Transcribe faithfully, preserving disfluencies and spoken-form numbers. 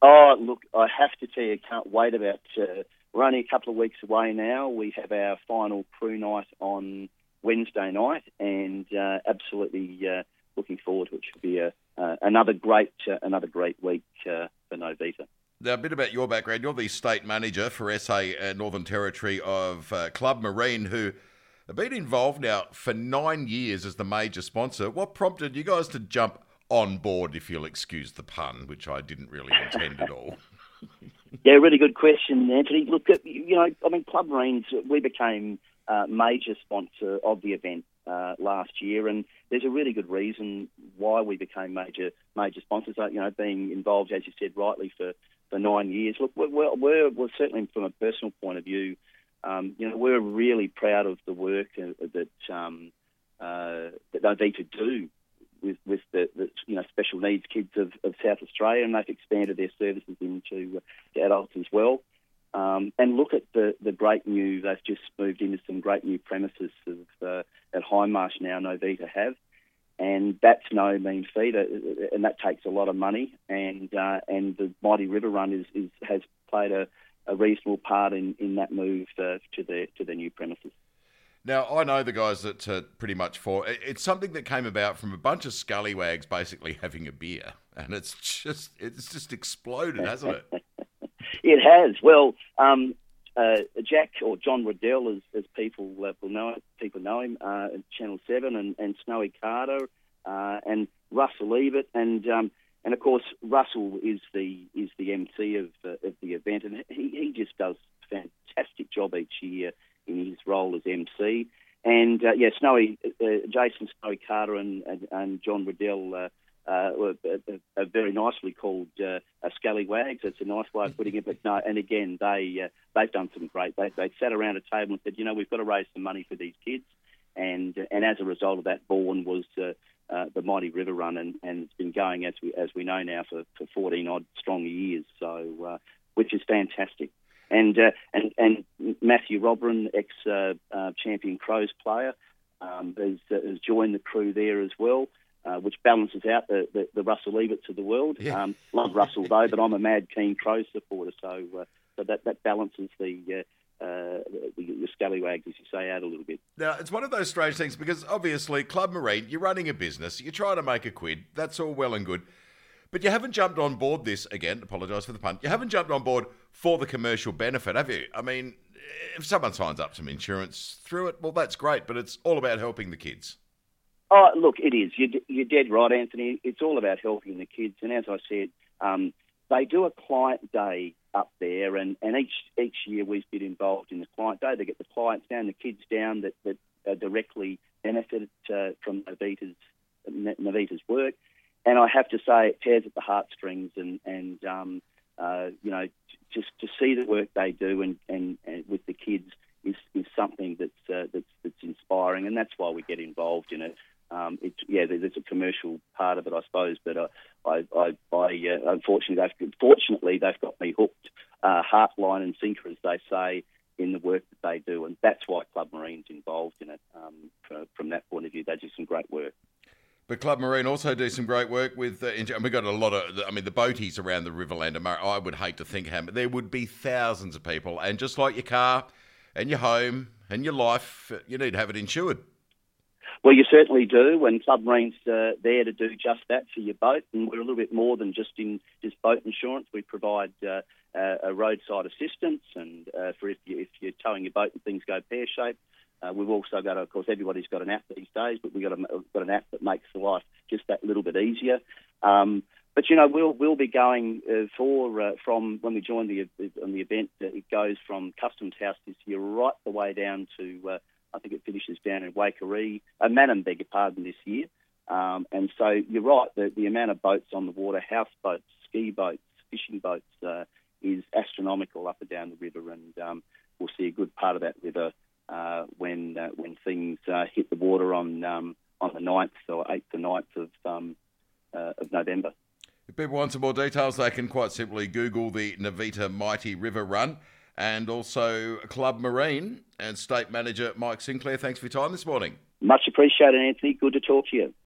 Oh, look, I have to tell you, can't wait about... Uh, we're only a couple of weeks away now. We have our final crew night on Wednesday night, and uh, absolutely uh, looking forward to it. Should be a, uh, another great uh, another great week uh, for Novita. Now, a bit about your background. You're the state manager for S A uh, Northern Territory of uh, Club Marine, who have been involved now for nine years as the major sponsor. What prompted you guys to jump on board, if you'll excuse the pun, which I didn't really intend at all? Yeah, really good question, Anthony. Look, you know, I mean, Club Marines, we became a major sponsor of the event uh, last year, and there's a really good reason why we became major major sponsors. You know, being involved, as you said rightly, for, for nine years. Look, we're, we're, we're certainly from a personal point of view, um, you know, we're really proud of the work that um, uh, that Novita do with, with the, the you know special needs kids of, of South Australia, and they've expanded their services into uh, adults as well. Um, and look at the, the great new, they've just moved into some great new premises of, uh, at Hindmarsh now, Novita have. And that's no mean feat, and that takes a lot of money. And uh, and the Mighty River Run is, is has played a, a reasonable part in, in that move uh, to the to the new premises. Now, I know the guys that uh, pretty much for it's something that came about from a bunch of scallywags basically having a beer, and it's just it's just exploded, hasn't it? It has. Well, um, uh, Jack or John Riddell, as, as people uh, will know, people know him, uh, at Channel Seven, and, and Snowy Carter, uh, and Russell Ebert, and um, and of course Russell is the is the M C of uh, of the event, and he, he just does a fantastic job each year in his role as M C. And, uh, yeah, Snowy, uh, Jason Snowy Carter and, and, and John Riddell uh, uh, were, uh, are very nicely called uh, a scallywags. It's a nice way of putting it. But no, and again, they, uh, they've done some great. They, they sat around a table and said, you know, we've got to raise some money for these kids. And and as a result of that, born was uh, uh, the Mighty River Run, and, and it's been going, as we as we know now, for, for fourteen-odd strong years, so uh, which is fantastic. And, uh, and and Matthew Robran, ex-champion uh, uh, Crows player, um, has, uh, has joined the crew there as well, uh, which balances out the, the, the Russell Eberts of the world. Yeah. Um, love Russell though, but I'm a mad keen Crows supporter, so uh, so that, that balances the, uh, uh, the the scallywags, as you say, out a little bit. Now, it's one of those strange things because obviously Club Marine, you're running a business, you're trying to make a quid, that's all well and good. But you haven't jumped on board this, again, apologise for the pun, you haven't jumped on board for the commercial benefit, have you? I mean, if someone signs up some insurance through it, well, that's great, but it's all about helping the kids. Oh, look, it is. You're, you're dead right, Anthony. It's all about helping the kids. And as I said, um, they do a client day up there, and, and each each year we've been involved in the client day. They get the clients down, the kids down that, that are directly benefited uh, from Novita's, Novita's work. And I have to say, it tears at the heartstrings, and, and um, uh, you know, just to see the work they do and, and, and with the kids is, is something that's, uh, that's that's inspiring, and that's why we get involved in it. Um, it yeah, there's a commercial part of it, I suppose, but uh, I, I, I uh, unfortunately, they've, fortunately, they've got me hooked, uh, heart, line, and sinker, as they say, in the work that they do, and that's why Club Marine's involved in it. Um, from, from that point of view, they do some great work. But Club Marine also do some great work with, uh, and we've got a lot of, I mean, the boaties around the Riverland. I would hate to think how, but there would be thousands of people. And just like your car and your home and your life, you need to have it insured. Well, you certainly do, and Club Marine's uh, there to do just that for your boat. And we're a little bit more than just in just boat insurance. We provide uh, uh, a roadside assistance, and uh, for if, you, if you're towing your boat and things go pear-shaped. Uh, we've also got, of course, everybody's got an app these days, but we've got, a, got an app that makes the life just that little bit easier. Um, but, you know, we'll we'll be going uh, for, uh, from when we join the, on the event, uh, it goes from Customs House this year right the way down to, uh, I think it finishes down in Waikerie, uh, Manham, beg your pardon, this year. Um, and so you're right, the, the amount of boats on the water, houseboats, ski boats, fishing boats, uh, is astronomical up and down the river, and um, we'll see a good part of that river Uh, when uh, when things uh, hit the water on um, on the ninth or eighth or ninth of um, uh, of November. If people want some more details, they can quite simply Google the Novita Mighty River Run, and also Club Marine. And State Manager Mike Sinclair, thanks for your time this morning. Much appreciated, Anthony. Good to talk to you.